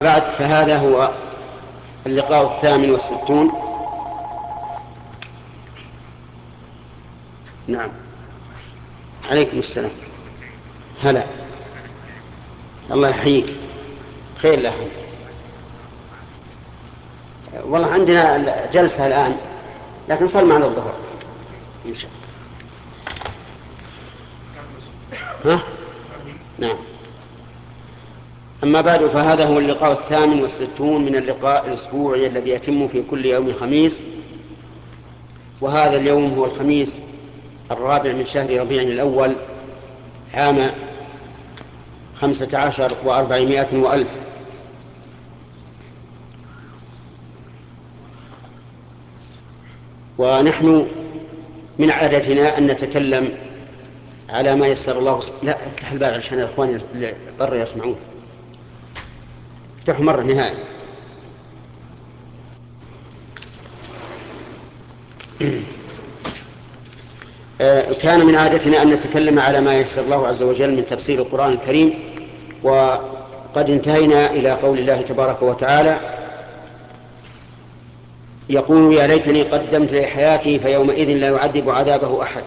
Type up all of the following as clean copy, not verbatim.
بعد فهذا هو اللقاء 68. نعم، عليكم السلام. هلا، الله يحييك. خير له. والله عندنا جلسة الآن، لكن صار معنا الظهر إن شاء الله. ها؟ نعم. أما بعد فهذا هو اللقاء 68 من اللقاء الأسبوعي الذي يتم في كل يوم خميس، وهذا اليوم هو الخميس 4 من شهر ربيع الأول عام 15 و400 وألف. ونحن من عادتنا أن نتكلم على ما يسر الله. لا، افتح الباب عشان الأخوان اللي برا يسمعون. افتحوا مرة نهائي. كان من عادتنا أن نتكلم على ما يسر الله عز وجل من تفسير القرآن الكريم، وقد انتهينا إلى قول الله تبارك وتعالى: يقول يا ليتني قدمت لحياتي فيومئذ لا يعذب عذابه أحد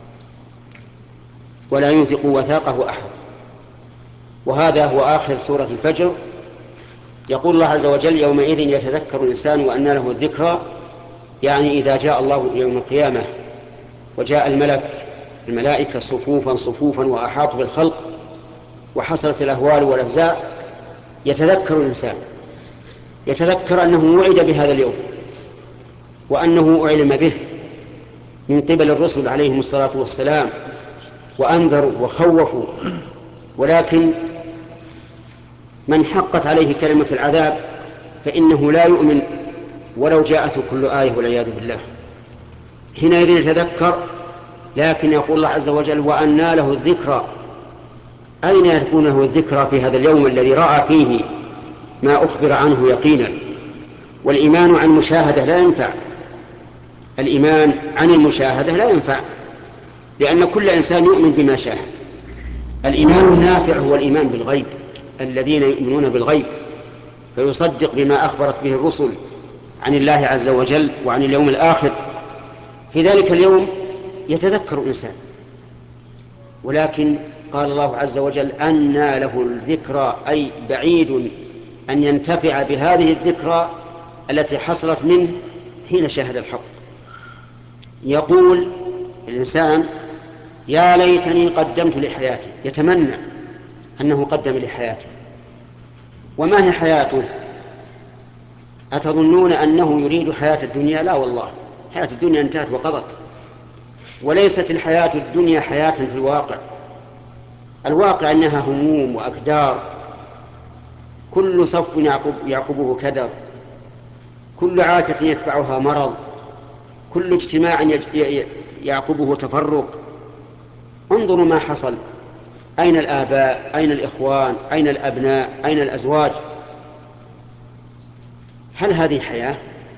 ولا يوثق وثاقه أحد. وهذا هو آخر سورة الفجر. يقول الله عز وجل: يومئذ يتذكر الإنسان وأنى له الذكرى، يعني إذا جاء الله يوم القيامة وجاء الملائكة صفوفا صفوفا وأحاطوا بالخلق وحصلت الأهوال والأفزاع، يتذكر الإنسان، يتذكر أنه وعد بهذا اليوم وأنه أعلم به من قبل الرسل عليهم الصلاة والسلام، وأنذروا وخوفوا، ولكن من حقت عليه كلمة العذاب فإنه لا يؤمن ولو جاءته كل آية والعياذ بالله. حينئذ يتذكر، لكن يقول الله عز وجل: وأنى له الذكرى. أين يكون له الذكرى في هذا اليوم الذي رأى فيه ما أخبر عنه يقينا؟ والإيمان عن مشاهدة لا ينفع، الإيمان عن المشاهدة لا ينفع، لأن كل إنسان يؤمن بما شاهد. الإيمان النافع هو الإيمان بالغيب، الذين يؤمنون بالغيب فيصدق بما أخبرت به الرسل عن الله عز وجل وعن اليوم الآخر. في ذلك اليوم يتذكر الإنسان، ولكن قال الله عز وجل: أنى له الذكرى، أي بعيد أن ينتفع بهذه الذكرى التي حصلت منه حين شاهد الحق. يقول الإنسان: يا ليتني قدمت لحياتي، يتمنى أنه قدم لحياته. وما هي حياته؟ أتظنون أنه يريد حياة الدنيا؟ لا والله، حياة الدنيا انتهت وقضت، وليست الحياة الدنيا حياة في الواقع. الواقع أنها هموم وأكدار، كل صف يعقبه كدر، كل عاكة يتبعها مرض، كل اجتماع يعقبه تفرق. انظروا ما حصل: أين الآباء؟ أين الإخوان؟ أين الأبناء؟ أين الأزواج؟ هل هذه حياة؟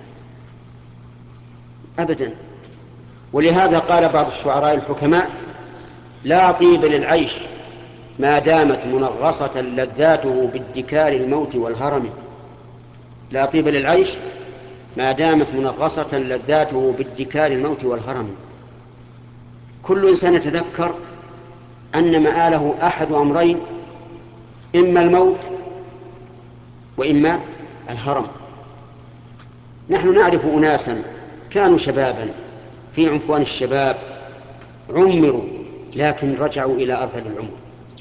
أبدا. ولهذا قال بعض الشعراء الحكماء: لا طيب للعيش ما دامت منغصة لذاته بادكار الموت والهرم. لا طيب للعيش ما دامت منغصة لذاته بادكار الموت والهرم. كل إنسان يتذكر أن مآله أحد أمرين: إما الموت وإما الهرم. نحن نعرف أناسا كانوا شبابا في عنفوان الشباب، عمروا لكن رجعوا إلى أرذل العمر.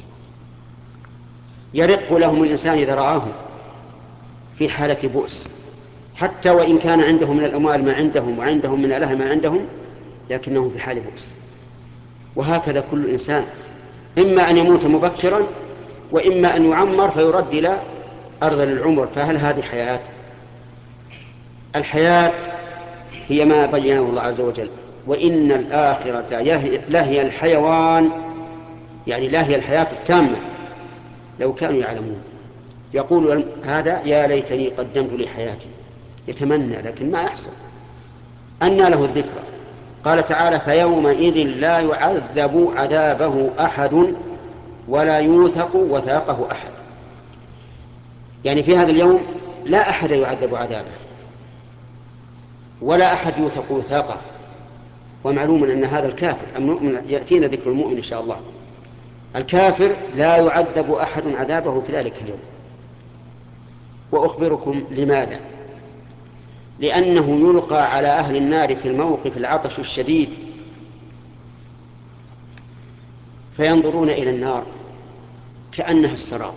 يرق لهم الإنسان إذا رآهم في حالة بؤس، حتى وإن كان عندهم من الأموال ما عندهم وعندهم من الأهل ما عندهم، لكنهم في حال بؤس. وهكذا كل إنسان، إما أن يموت مبكرا وإما أن يعمر فيرد إلى أرذل العمر. فهل هذه حياة؟ الحياة هي ما بينه الله عز وجل: وإن الآخرة لهي الحيوان، يعني لهي الحياة التامة لو كانوا يعلمون. يقول هذا: يا ليتني قدمت لحياتي، يتمنى لكن ما يحصل. أنى له الذكرى. قال تعالى: فيومئذ لا يعذب عذابه أحد ولا يوثق وثاقه أحد. يعني في هذا اليوم لا أحد يعذب عذابه ولا أحد يوثق وثاقه. ومعلوم أن هذا الكافر المؤمن، يأتينا ذكر المؤمن إن شاء الله، الكافر لا يعذب أحد عذابه في ذلك اليوم. وأخبركم لماذا؟ لأنه يلقى على أهل النار في الموقف العطش الشديد، فينظرون إلى النار كأنها السراب.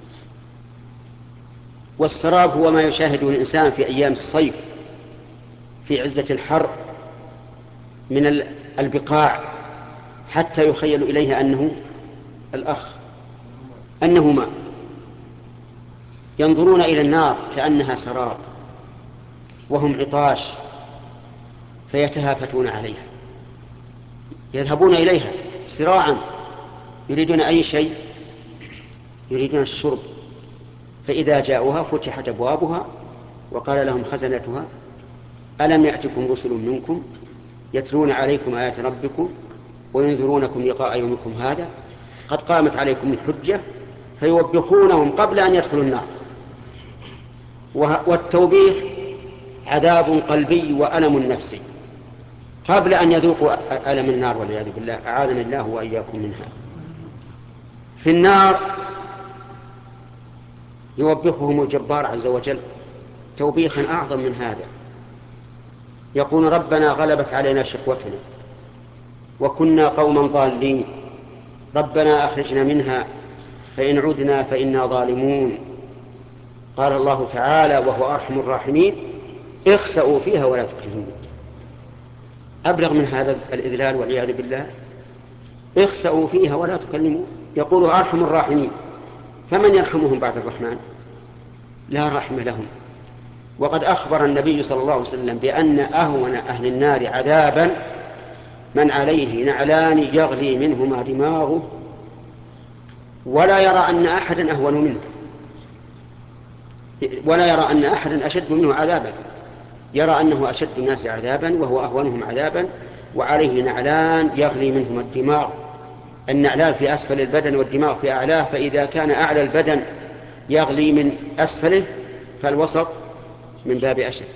والسراب هو ما يشاهده الإنسان في أيام الصيف في عزة الحر من البقاع، حتى يخيل إليه أنه ماء. ينظرون إلى النار كأنها سراب وهم عطاش، فيتهافتون عليها، يذهبون إليها سراعا، يريدون أي شيء، يريدون الشرب. فإذا جاءوها فتحت أبوابها وقال لهم خزنتها ألم يأتكم رسل منكم يتلون عليكم آيات ربكم وينذرونكم لقاء يومكم هذا قد قامت عليكم الحجة، فيوبخونهم قبل أن يدخلوا النار. والتوبيخ عذاب قلبي وألم نفسي قبل أن يذوقوا ألم النار والعياذ بالله، أعاذنا الله وإياكم منها. في النار يوبخهم الجبار عز وجل توبيخا أعظم من هذا، يقول ربنا غلبت علينا شقوتنا وكنا قوما ضالين ربنا أخرجنا منها فإن عدنا فإنا ظالمون. قال الله تعالى وهو أرحم الراحمين اخسأوا فيها ولا تكلمون. أبلغ من هذا الإذلال والعياذ بالله، اخسأوا فيها ولا تكلمون. يقول أرحم الراحمين، فمن يرحمهم بعد الرحمن؟ لا رحم لهم. وقد أخبر النبي صلى الله عليه وسلم بأن أهون أهل النار عذابا من عليه نعلان يغلي منهما دماغه ولا يرى أن أحدا أهون منه، ولا يرى أن أحدا أشد منه عذابا، يرى أنه أشد الناس عذابا وهو أهونهم عذابا، وعليه نعلان يغلي منهما الدماغ. النعلان في أسفل البدن والدماغ في أعلاه، فإذا كان أعلى البدن يغلي من أسفله فالوسط من باب أشد.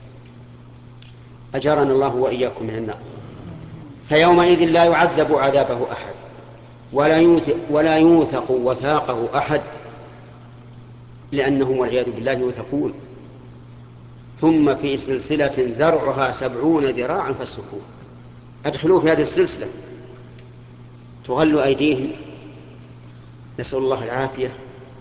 أجارنا الله وإياكم من النار. فيومئذ لا يعذب عذابه أحد ولا يوثق وثاقه أحد، لأنهم والعياذ بالله يوثقون. ثم في سلسلة ذرعها 70 ذراعا فاسلكوه. أدخلوا في هذه السلسلة تغل أيديهم، نسأل الله العافية.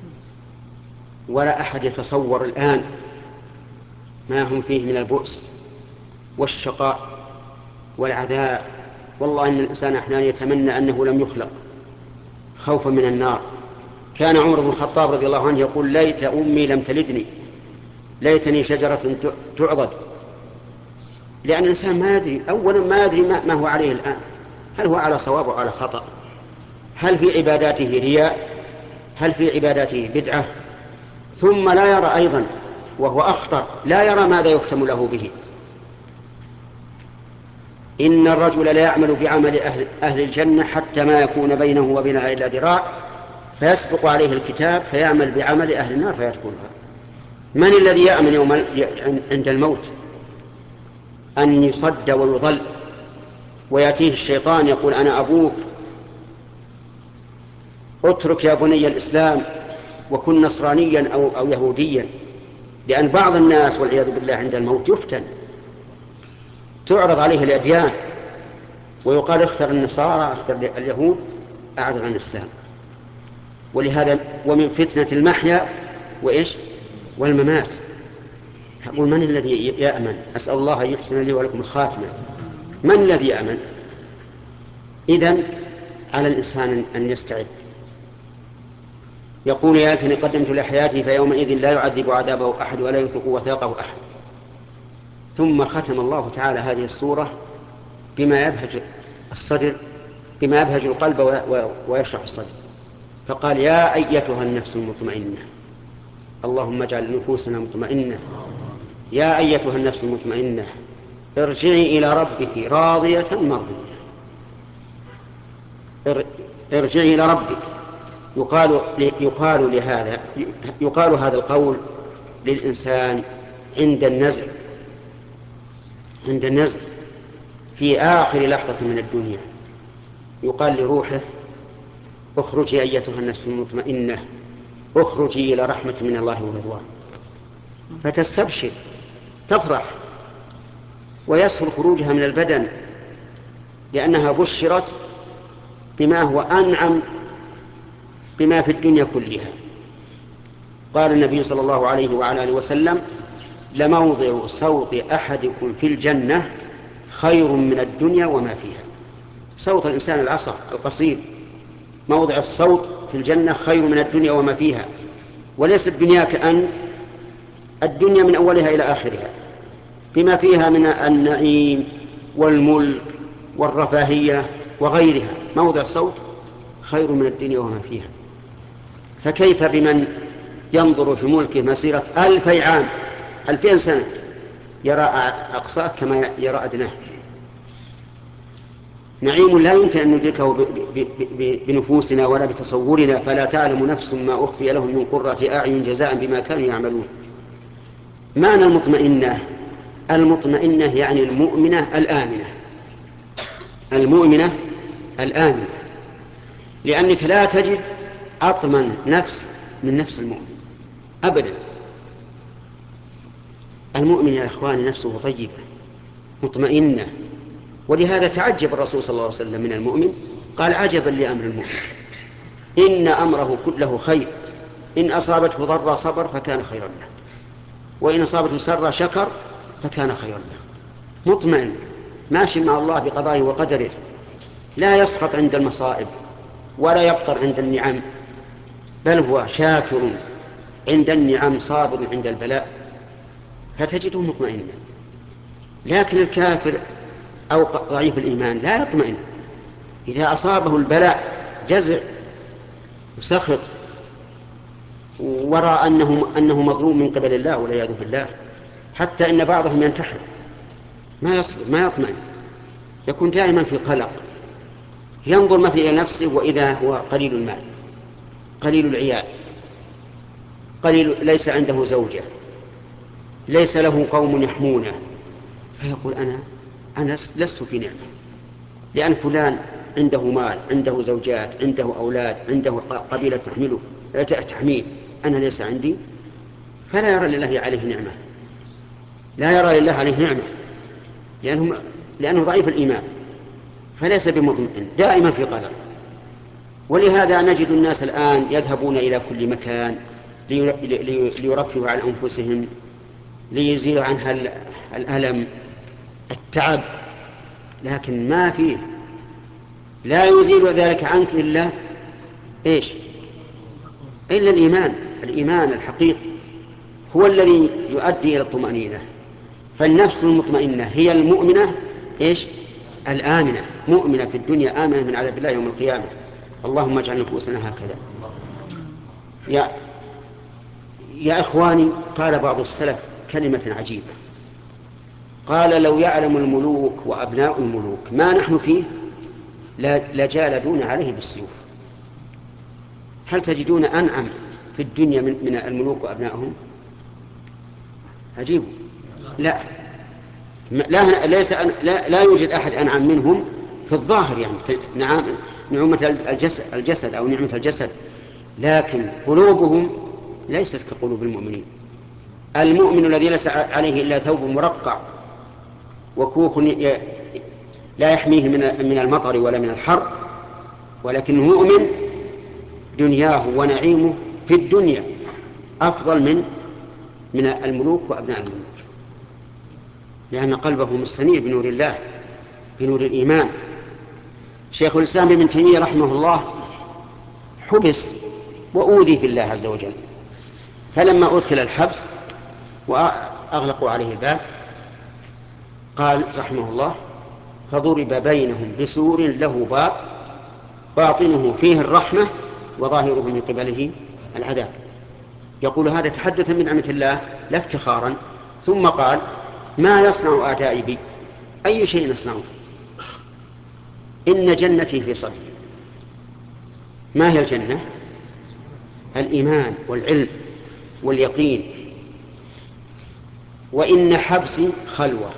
ولا أحد يتصور الآن ما هم فيه من البؤس والشقاء والعذاب. والله إن الإنسان أحيانا يتمنى أنه لم يخلق خوفا من النار. كان عمر بن الخطاب رضي الله عنه يقول ليت أمي لم تلدني، ليتني شجرة تعضد. لأن الإنسان ما يدري، أولا ما يدري ما هو عليه الآن، هل هو على صواب أو على خطأ، هل في عباداته رياء، هل في عباداته بدعة. ثم لا يرى أيضا، وهو أخطر، لا يرى ماذا يختم له به. إن الرجل لا يعمل بعمل أهل الجنة حتى ما يكون بينه وبينها إلا ذراع فيسبق عليه الكتاب فيعمل بعمل أهل النار فيدخلها. من الذي يأمن يوم عند الموت أن يصد ويضل ويأتيه الشيطان يقول أنا أبوك اترك يا بني الإسلام وكن نصرانيا أو يهوديا؟ لأن بعض الناس والعياذ بالله عند الموت يفتن، تعرض عليه الأديان ويقال اختر النصارى اختر اليهود أعرض عن الإسلام. ولهذا ومن فتنة المحيا والممات. أقول من الذي يأمن؟ أسأل الله أن يحسن لي ولكم الخاتمة. من الذي يأمن؟ إذن على الإنسان أن يستعد. يقول يا ليتني قدمت لحياتي فيومئذ لا يعذب عذابه أحد ولا يوثق وثاقه أحد. ثم ختم الله تعالى هذه السورة بما يبهج الصدر، بما يبهج القلب ويشرح الصدر، فقال يا أيتها النفس المطمئنة، اللهم اجعل نفوسنا مطمئنة، يا أيتها النفس المطمئنة ارجعي إلى ربك راضية مرضية. ارجعي إلى ربك يقال هذا القول للإنسان عند النزع في آخر لحظة من الدنيا، يقال لروحه: اخرجي أيتها النفس المطمئنة، اخرجي إلى رحمة من الله ورضوان. فتستبشر، تفرح، ويسهل خروجها من البدن لأنها بشرت بما هو أنعم بما في الدنيا كلها. قال النبي صلى الله عليه وعلى آله وسلم: لموضع صوت أحدكم في الجنة خير من الدنيا وما فيها. صوت الإنسان العصر القصير، موضع الصوت في الجنة خير من الدنيا وما فيها. وليست دنياك أنت، الدنيا من أولها إلى آخرها بما فيها من النعيم والملك والرفاهية وغيرها، موضع صوت خير من الدنيا وما فيها. فكيف بمن ينظر في ملكه مسيرة 1000 عام، 2000 سنة، يرى أقصاه كما يرى أدناه. نعيم لا يمكن أن ندركه بنفوسنا ولا بتصورنا. فلا تعلم نفس ما أخفي لهم من قرة أعين جزاء بما كانوا يعملون. معنى المطمئنة يعني المؤمنة الآمنة، المؤمنة الآمنة، لأنك لا تجد أطمن نفس من نفس المؤمن أبدا. المؤمن يا إخواني نفسه طيبة مطمئنة، ولهذا تعجب الرسول صلى الله عليه وسلم من المؤمن، قال: عجبا لأمر المؤمن، إن أمره كله خير، إن أصابته ضر صبر فكان خيرا له، وإن أصابته سر شكر فكان خيرا له. مطمئن ماشي مع الله بقضائه وقدره، لا يسخط عند المصائب ولا يبطر عند النعم، بل هو شاكر عند النعم صابر عند البلاء، فتجده مطمئنا. لكن الكافر أو ضعيف الإيمان لا يطمئن، إذا أصابه البلاء جزع وسخط ورأى أنه مظلوم من قبل الله والعياذ بالله، حتى إن بعضهم ينتحر، ما يصبر، ما يطمئن، يكون دائما في قلق، ينظر مثل إلى نفسه وإذا هو قليل المال، قليل العيال، ليس عنده زوجة، ليس له قوم يحمونه، فيقول: أنا لست في نعمة، لأن فلان عنده مال، عنده زوجات، عنده أولاد، عنده قبيلة تحميه، أنا ليس عندي. فلا يرى لله عليه نعمة، لا يرى لله عليه نعمة، لأنه ضعيف الإيمان، فليس بمطمئن، دائما في قلق. ولهذا نجد الناس الآن يذهبون إلى كل مكان ليرفهوا عن أنفسهم، ليزيلوا عنها الألم، التعب، لكن ما فيه، لا يزيل ذلك عنك إلا إيش؟ إلا الإيمان الحقيقي هو الذي يؤدي إلى الطمأنينة. فالنفس المطمئنة هي المؤمنة إيش؟ الآمنة، مؤمنة في الدنيا، آمنة من عذاب الله يوم القيامة. اللهم اجعل نفوسنا هكذا. يا إخواني، قال بعض السلف كلمة عجيبة، قال: لو يعلم الملوك وأبناء الملوك ما نحن فيه لجالدون عليه بالسيوف. هل تجدون أنعم في الدنيا من الملوك وأبنائهم؟ عجيب. لا يوجد أحد أنعم منهم في الظاهر، يعني نعمة الجسد أو نعمة الجسد، لكن قلوبهم ليست كقلوب المؤمنين. المؤمن الذي ليس عليه إلا ثوب مرقع وكوخ لا يحميه من المطر ولا من الحر، ولكنه مؤمن دنياه ونعيمه في الدنيا أفضل من الملوك وأبناء الملوك، لأن قلبه مستنير بنور الله، بنور الإيمان. شيخ الإسلام ابن تيمية رحمه الله حبس وأوذي في الله عز وجل، فلما أدخل الحبس وأغلقوا عليه الباب قال رحمه الله: فضرب بينهم بسور له باب باطنه فيه الرحمة وظاهره من قبله العذاب. يقول هذا تحدثا من نعمة الله لا افتخارا. ثم قال: ما يصنع أعدائي بي؟ أي شيء يصنعون؟ إن جنتي في صدري. ما هي الجنة؟ الإيمان والعلم واليقين. وإن حبسي خلوة،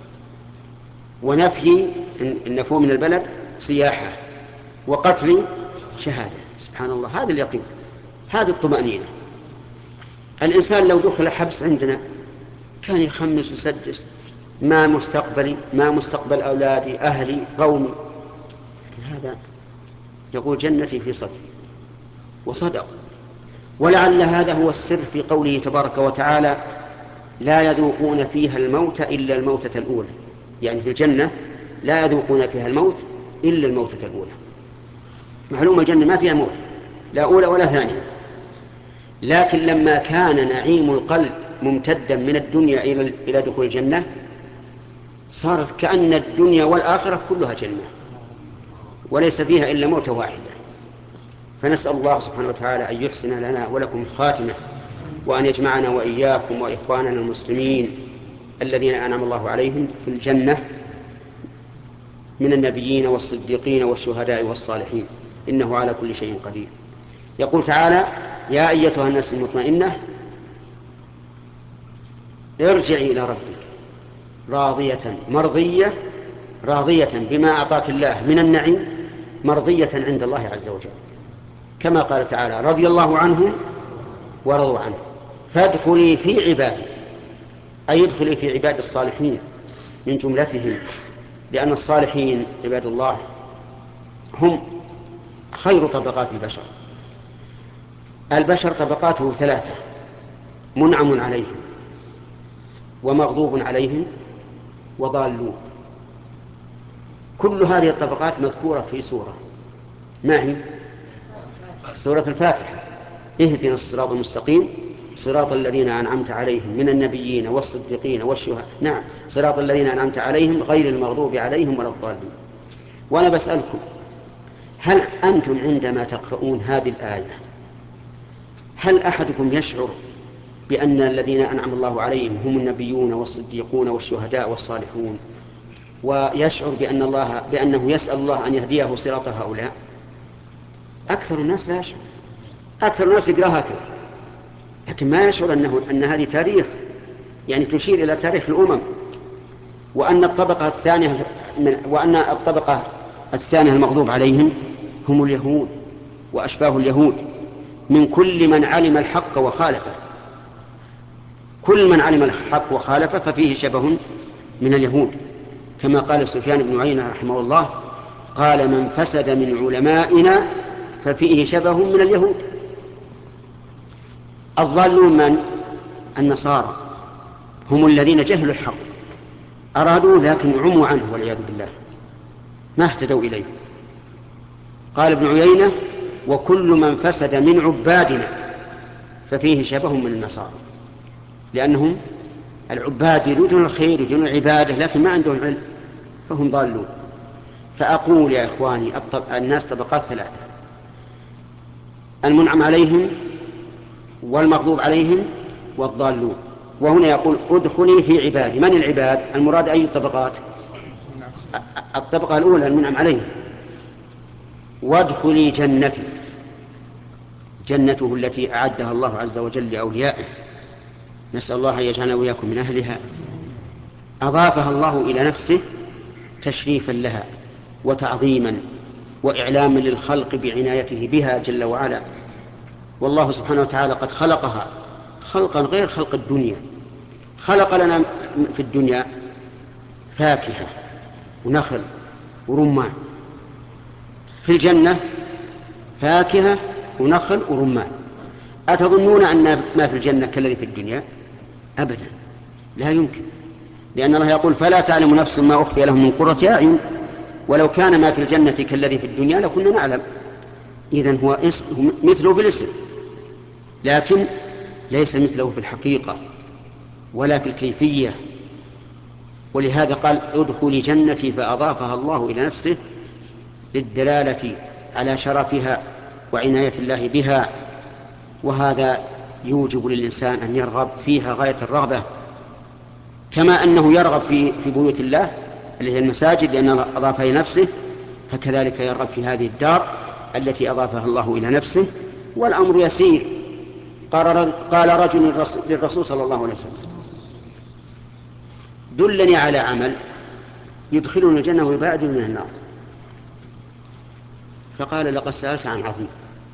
ونفي النفو من البلد سياحة، وقتلي شهادة. سبحان الله، هذا اليقين، هذه الطمأنينة. الإنسان لو دخل حبس عندنا كان يخمس ويسدس، ما مستقبلي، ما مستقبل أولادي، أهلي، قومي. هذا يقول جنتي في صدري، وصدق. ولعل هذا هو السر في قوله تبارك وتعالى: لا يذوقون فيها الموت إلا الموتة الأولى. يعني في الجنة لا يذوقون فيها الموت إلا الموتة الأولى. معلوم الجنة ما فيها موت، لا أولى ولا ثانية. لكن لما كان نعيم القلب ممتدا من الدنيا إلى دخول الجنة، صارت كأن الدنيا والآخرة كلها جنة، وليس فيها إلا موتة واحدة. فنسأل الله سبحانه وتعالى أن يحسن لنا ولكم الخاتمة، وأن يجمعنا وإياكم وإخواننا المسلمين الذين أنعم الله عليهم في الجنة من النبيين والصديقين والشهداء والصالحين، إنه على كل شيء قدير. يقول تعالى: يا أيتها النفس المطمئنة ارجعي إلى ربك راضية مرضية، راضية بما أعطاك الله من النعيم، مرضية عند الله عز وجل، كما قال تعالى: رضي الله عنهم ورضوا عنه فادخلي في عبادي، أي ادخلي في عباد الصالحين من جملتهم، لأن الصالحين عباد الله هم خير طبقات البشر. البشر طبقاته ثلاثة: منعم عليهم، ومغضوب عليهم، وضالون. كل هذه الطبقات مذكورة في سورة، ما هي؟ سورة الفاتحة: اهدنا الصراط المستقيم صراط الذين أنعمت عليهم من النبيين والصديقين والشهداء. نعم، صراط الذين أنعمت عليهم غير المغضوب عليهم ولا الضالين. وأنا بسألكم، هل أنتم عندما تقرؤون هذه الآية هل أحدكم يشعر بأن الذين أنعم الله عليهم هم النبيون والصديقون والشهداء والصالحون، ويشعر بأنه يسأل الله أن يهديه صراط هؤلاء؟ أكثر الناس لا يشعر. أكثر الناس يقرأها هكذا، لكن ما يشعر أن هذه تاريخ، يعني تشير إلى تاريخ الأمم، وأن الطبقة الثانية المغضوب عليهم هم اليهود وأشباه اليهود، من كل من علم الحق وخالفه. كل من علم الحق وخالفه ففيه شبه من اليهود، كما قال سفيان بن عيينة رحمه الله: قال: من فسد من علمائنا ففيه شبه من اليهود. الضالون من؟ النصارى، هم الذين جهلوا الحق، أرادوا لكن عموا عنه والعياذ بالله، ما اهتدوا إليه. قال ابن عيينة: وكل من فسد من عبادنا ففيه شبه من النصارى، لأنهم العباد يريدون الخير يريدون العبادة لكن ما عندهم علم، فهم ضالون. فأقول يا إخواني، الناس طبقات ثلاثة: المنعم عليهم والمغضوب عليهم والضالون. وهنا يقول: ادخلي في عبادي. من العباد؟ المراد أي الطبقات؟ الطبقة الأولى المنعم عليهم. وادخلي جنتي، جنته التي أعدها الله عز وجل لأوليائه، نسأل الله أن يجعلنا وإياكم من أهلها. أضافها الله إلى نفسه تشريفا لها وتعظيما وإعلاما للخلق بعنايته بها جل وعلا. والله سبحانه وتعالى قد خلقها خلقا غير خلق الدنيا. خلق لنا في الدنيا فاكهة ونخل ورمان، في الجنة فاكهة ونخل ورمان. أتظنون أن ما في الجنة كالذي في الدنيا؟ أبدا، لا يمكن، لأن الله يقول: فلا تعلم نفس ما أخفي لهم من قرة أعين. ولو كان ما في الجنة كالذي في الدنيا لكنا نعلم. إذن هو مثله في الاسم، لكن ليس مثله في الحقيقة ولا في الكيفية. ولهذا قال: ادخلي جنتي، فأضافها الله إلى نفسه للدلالة على شرفها وعناية الله بها. وهذا يوجب للإنسان أن يرغب فيها غاية الرغبة، كما أنه يرغب في بيوت الله اللي هي المساجد لأن الله أضافها إلى نفسه، فكذلك يرغب في هذه الدار التي أضافها الله إلى نفسه والأمر يسير. قال رجل للرسول صلى الله عليه وسلم: دلني على عمل يدخلني الجنة ويبعدني من النار. فقال: لقد سألت عن عظيم.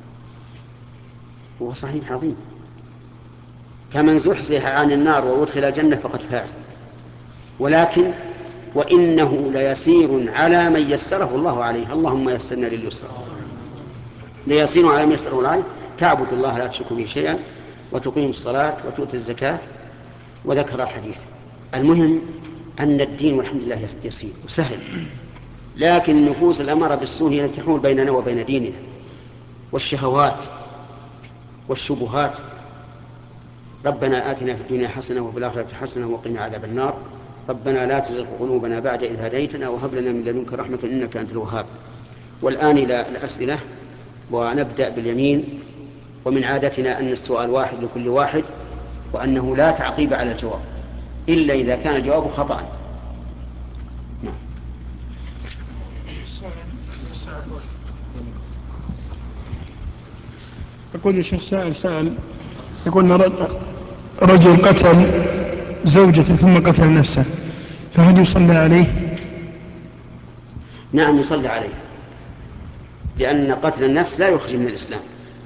هو صحيح عظيم، فمن زحزح عن النار وأدخل الجنة فقد فاز، ولكن وإنه ليسير على من يسره الله عليه. اللهم يسرنا لليسر. ليسير على من يسره الله عليه. تعبد الله لا تشرك به شيئا، وتقيم الصلاة، وتؤتي الزكاة، وذكر الحديث. المهم أن الدين والحمد لله يسير وسهل، لكن النفوس الأمارة بالسوء هي التي تحول بيننا وبين ديننا، والشهوات والشبهات. ربنا آتنا في الدنيا حسنة وفي الآخرة حسنة وقنا عذاب النار. ربنا لا تزغ قلوبنا بعد إذ هديتنا وهب لنا من لدنك رحمة إنك أنت الوهاب. والآن إلى الأسئلة، ونبدأ باليمين. ومن عادتنا أن السؤال واحد لكل واحد، وأنه لا تعقيب على الجواب إلا إذا كان الجواب خطأ. نعم. يقول الشيخ سائل يقول رجل قتل زوجته ثم قتل نفسه، فهل يصلى عليه؟ نعم يصلى عليه، لأن قتل النفس لا يخرج من الإسلام.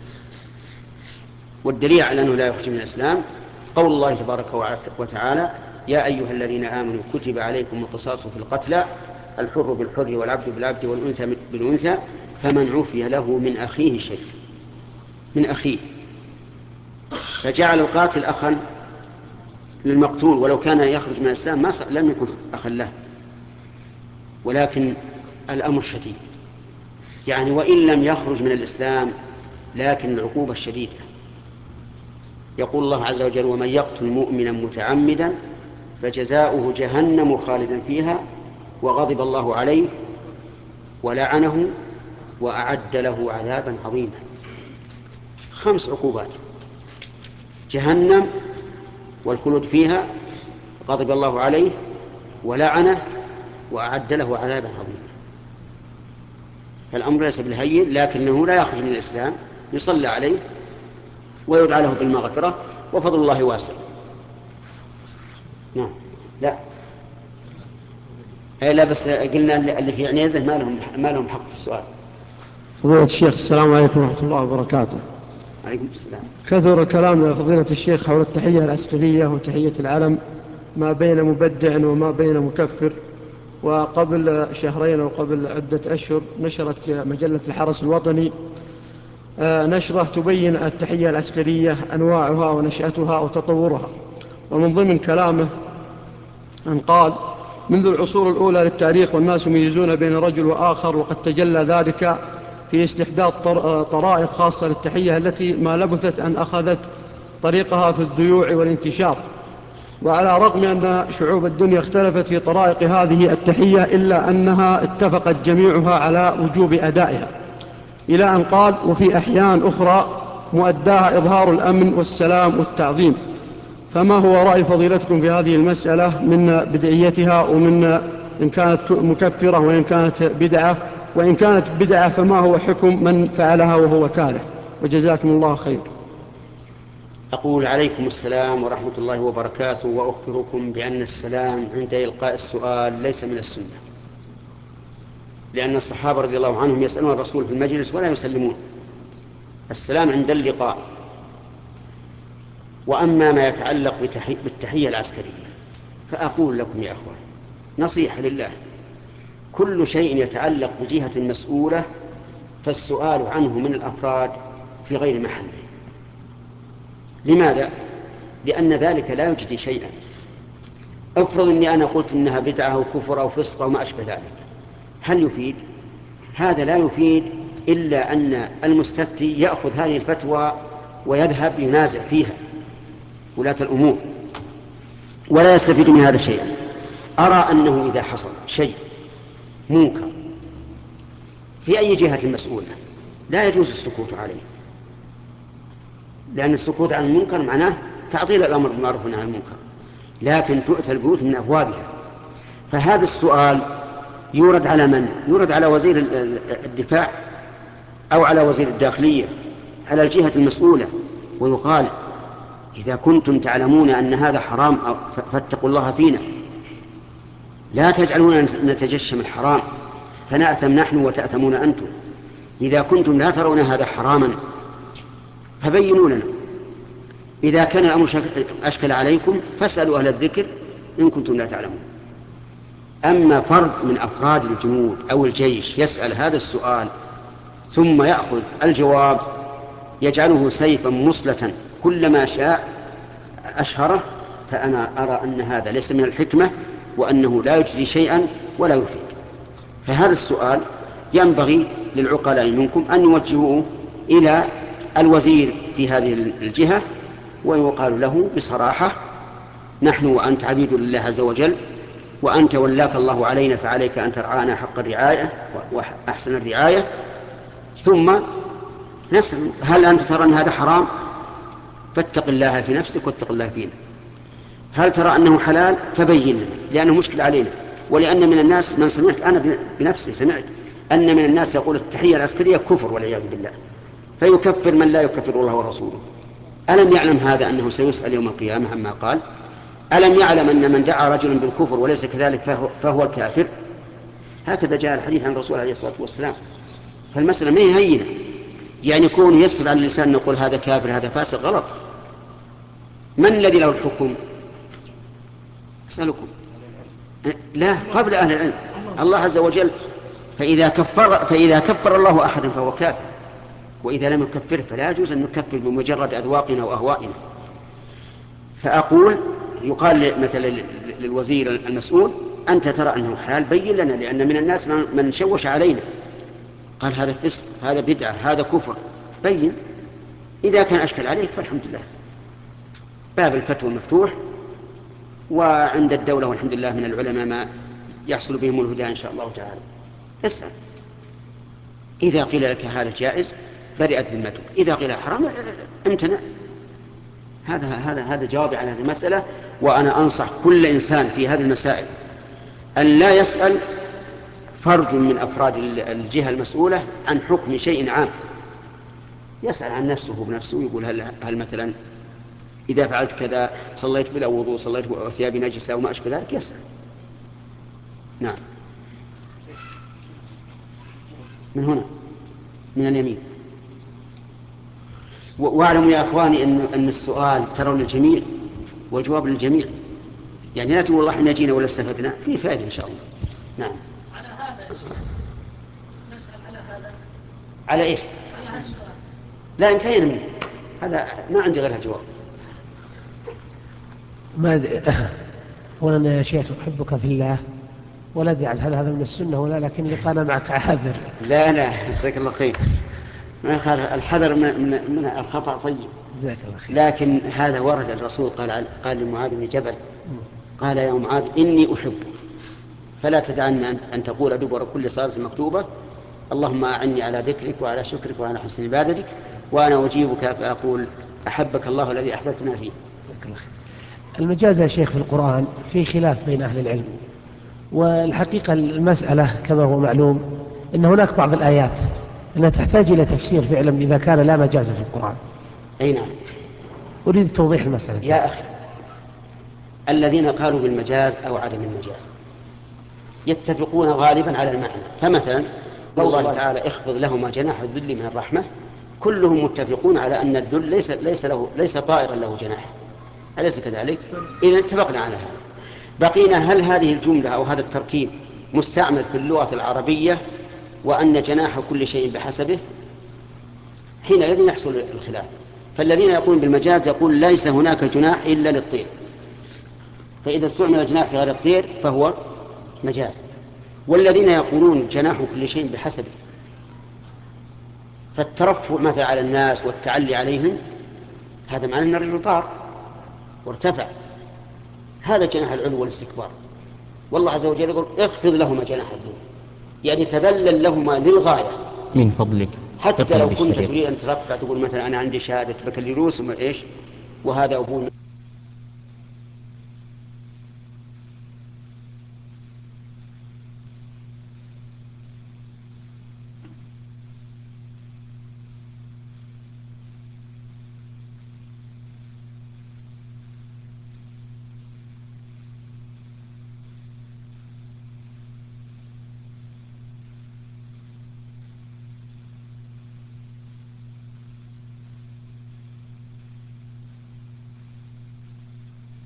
والدليل على أنه لا يخرج من الإسلام قول الله تبارك وتعالى: يا أيها الذين آمنوا كتب عليكم القصاص في القتلى، الحر بالحر والعبد بالعبد والأنثى بالأنثى، فمن عفي له من أخيه شيء، من أخيه، فجعل القاتل أخا للمقتول، ولو كان يخرج من الإسلام لم يكن أخا له. ولكن الأمر شديد، يعني وإن لم يخرج من الإسلام لكن العقوبة الشديدة. يقول الله عز وجل: ومن يقتل مؤمنا متعمدا فجزاؤه جهنم خالدا فيها وغضب الله عليه ولعنه وأعد له عذابا عظيما. 5 عقوبات: جهنم، والخلود فيها، غضب الله عليه، ولعنه، وأعد له عذابا عظيما. فالأمر ليس بالهين، لكنه لا يخرج من الإسلام، يصلى عليه ويدعى له بالمغفرة، وفضل الله واسع. نعم. لا بس قلنا اللي في عنيزة ما لهم حق في السؤال. فضيلة الشيخ السلام عليكم ورحمة الله وبركاته. عليكم السلام. كثر كلام فضيلة الشيخ حول التحية العسكرية وتحية العلم، ما بين مبدع وما بين مكفر. وقبل شهرين أو قبل عدة أشهر نشرت مجلة الحرس الوطني نشرة تبين التحية العسكرية أنواعها ونشأتها وتطورها. ومن ضمن كلامه أن قال: منذ العصور الأولى للتاريخ والناس يميزون بين رجل وآخر، وقد تجلى ذلك في استحداث طرائق خاصة للتحية التي ما لبثت أن أخذت طريقها في الذيوع والانتشار. وعلى رغم أن شعوب الدنيا اختلفت في طرائق هذه التحية إلا أنها اتفقت جميعها على وجوب أدائها، إلى أن قال: وفي أحيان أخرى مؤداها إظهار الأمن والسلام والتعظيم. فما هو رأي فضيلتكم في هذه المسألة من بدعيتها، ومن إن كانت مكفرة وإن كانت بدعة، وإن كانت بدعة فما هو حكم من فعلها وهو كاره؟ وجزاكم الله خير. أقول: عليكم السلام ورحمة الله وبركاته، وأخبركم بأن السلام عند إلقاء السؤال ليس من السنة، لأن الصحابة رضي الله عنهم يسألون الرسول في المجلس ولا يسلمون. السلام عند اللقاء. وأما ما يتعلق بالتحية العسكرية فأقول لكم يا أخوان نصيحة لله: كل شيء يتعلق بجهة مسؤولة فالسؤال عنه من الأفراد في غير محله. لماذا؟ لأن ذلك لا يجدي شيئا. افرض أني أنا قلت إنها بدعة أو كفر أو فسق أو ما أشبه ذلك، هل يفيد؟ هذا لا يفيد، إلا أن المستفتي يأخذ هذه الفتوى ويذهب ينازع فيها ولاة الأمور ولا يستفيد من هذا شيئا. أرى أنه إذا حصل شيء منكر في أي جهة مسؤولة لا يجوز السكوت عليه، لأن السكوت عن المنكر معناه تعطيل الأمر بالمعروف والنهي عن المنكر، لكن تؤتى البيوت من أبوابها. فهذا السؤال يورد على من؟ يورد على وزير الدفاع أو على وزير الداخلية على الجهة المسؤولة، ويقال إذا كنتم تعلمون أن هذا حرام فاتقوا الله فينا، لا تجعلون نتجشم الحرام فنأثم نحن وتأثمون أنتم. إذا كنتم لا ترون هذا حراما فبينوا لنا، إذا كان الأمر أشكل عليكم فاسألوا أهل الذكر إن كنتم لا تعلمون. أما فرد من أفراد الجنود أو الجيش يسأل هذا السؤال ثم يأخذ الجواب يجعله سيفا مصلة كلما شاء أشهره، فأنا أرى أن هذا ليس من الحكمة، وأنه لا يجزي شيئا ولا يفيد. فهذا السؤال ينبغي للعقلاء منكم أن يوجهوه إلى الوزير في هذه الجهة، ويقال له بصراحة: نحن وأنت عبيد لله عز وجل، وأنت ولاك الله علينا فعليك أن ترعانا حق الرعاية وأحسن الرعاية. ثم نسأل: هل أنت ترى أن هذا حرام؟ فاتق الله في نفسك واتق الله فينا. هل ترى أنه حلال؟ فبين لنا، لأنه مشكل علينا. ولأن من الناس من سمعت، أنا بنفسي سمعت أن من الناس يقول التحية العسكرية كفر والعياذ بالله، فيكفر من لا يكفر الله ورسوله. ألم يعلم هذا أنه سيسأل يوم القيامة عما قال؟ ألم يعلم أن من دعا رجلا بالكفر وليس كذلك فهو الكافر؟ هكذا جاء الحديث عن الرسول عليه الصلاة والسلام. فالمسألة ما هي هينة، يعني يكون يسر على اللسان نقول هذا كافر هذا فاسق، غلط. من الذي له الحكم؟ أسألكم. لا، قبل أهل العلم الله عز وجل. فإذا كفر الله أحدا فهو كافر، وإذا لم يكفره فلا يجوز أن نكفر بمجرد أذواقنا وأهوائنا. فأقول يقال مثلا للوزير المسؤول: أنت ترى أنه حلال، بين لنا، لأن من الناس من شوش علينا قال هذا فسق هذا بدعة هذا كفر، بين. إذا كان أشكل عليك فالحمد لله، باب الفتوى مفتوح، وعند الدولة والحمد لله من العلماء ما يحصل بهم الهدى إن شاء الله تعالى. اسأل، إذا قيل لك هذا جائز برئت ذمتك، إذا قيل حرام امتنع. هذا جوابي عن هذه المسألة. وأنا أنصح كل إنسان في هذه المسائل أن لا يسأل فرد من أفراد الجهة المسؤولة عن حكم شيء عام، يسأل عن نفسه بنفسه، يقول هل مثلا إذا فعلت كذا صليت بلا وضوء، صليت وثيابي نجسة أو ما أشبه ذلك، يسأل. نعم، من هنا من اليمين. واعلموا يا أخواني أن السؤال ترى للجميع والجواب للجميع، يعني لا تقول والله احنا جينا ولا استفدنا، فيه فائدة إن شاء الله. نعم. على هذا نسأل على هذا على إيش؟ على هذا السؤال. لا، انتهينا منه، هذا ما عندي غير الجواب. أولا يا شيخ أحبك في الله ولا أدري هل هذا من السنة ولا، لكن لقانا معك عاذر. لا جزاك الله خير. ما يخالف، الحذر من الخطأ طيب. جزاك الله خير. لكن هذا ورد الرسول قال لمعاذ بن جبل: قال يا معاذ إني أحبك فلا تدعن أن تقول دبر كل صلاة مكتوبة اللهم أعني على ذكرك وعلى شكرك وعلى حسن عبادتك، وأنا أجيبك فأقول أحبك الله الذي أحببتنا فيه. جزاك الله خير. المجاز يا شيخ في القرآن في خلاف بين أهل العلم، والحقيقة المسألة كما هو معلوم أن هناك بعض الآيات أنها تحتاج إلى تفسير فعلا إذا كان لا مجاز في القرآن. أي نعم. أريد توضيح المسألة يا أخي، الذين قالوا بالمجاز أو عدم المجاز يتفقون غالبا على المعنى. فمثلا الله تعالى اخفض لهما جناح الذل من الرحمة، كلهم متفقون على أن الذل ليس طائرا له جناح، أليس كذلك؟ إذا اتفقنا على هذا. بقينا هل هذه الجملة أو هذا التركيب مستعمل في اللغة العربية وأن جناح كل شيء بحسبه؟ حينئذ يحصل الخلاف. فالذين يقولون بالمجاز يقول ليس هناك جناح إلا للطير، فإذا استعمل الجناح في غير الطير فهو مجاز. والذين يقولون جناح كل شيء بحسبه، فالترفع مثلا على الناس والتعلي عليهم هذا معناه أن الرجل طار وارتفع، هذا جناح العلو والاستكبار. والله عز وجل يقول اخفض لهما جناح الذل، يعني تذلل لهما للغاية من فضلك. حتى لو كنت تريد أن ترفع تقول مثلا أنا عندي شهادة بكالوريوس وهذا أبوه